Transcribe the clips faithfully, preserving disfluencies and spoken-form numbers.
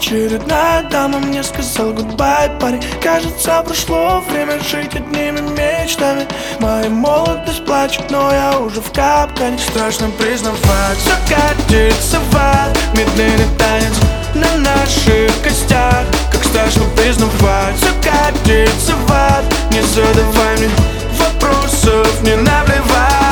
Очередная дама мне сказал гудбай, парень. Кажется, прошло время жить одними мечтами. Моя молодость плачет, но я уже в капкане. Страшно признавать, все катится в ад. Медленный танец на наших костях. Как страшно признавать, все катится в ад. Не задавай мне вопросов, не наплевать.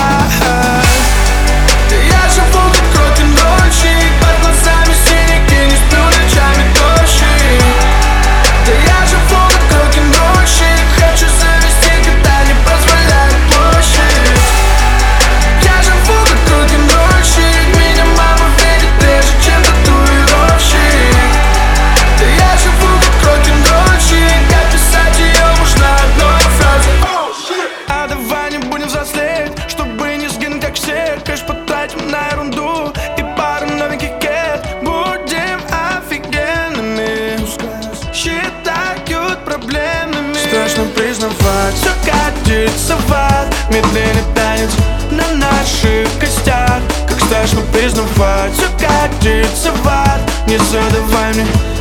Я живу как рок-н-ролльщик, под глазами синяки, не сплю ночами дождик. Да я живу как рок-н-ролльщик, хочу завести, когда не позволяет площадь. Я живу как рок-н-ролльщик, меня мама видит реже, чем татуировщик. Да я живу как рок-н-ролльщик, описать ее можно одной фразой. А давай не будем взрослеть, чтобы не сгинуть как все. Кэш потратим на ерунду и пару новеньких кет. Будем офигенными, считают проблемами. Страшно признавать, все катится в ад. Медленный танец на наших костях. Как страшно признавать, все катится в ад. Не задавай мне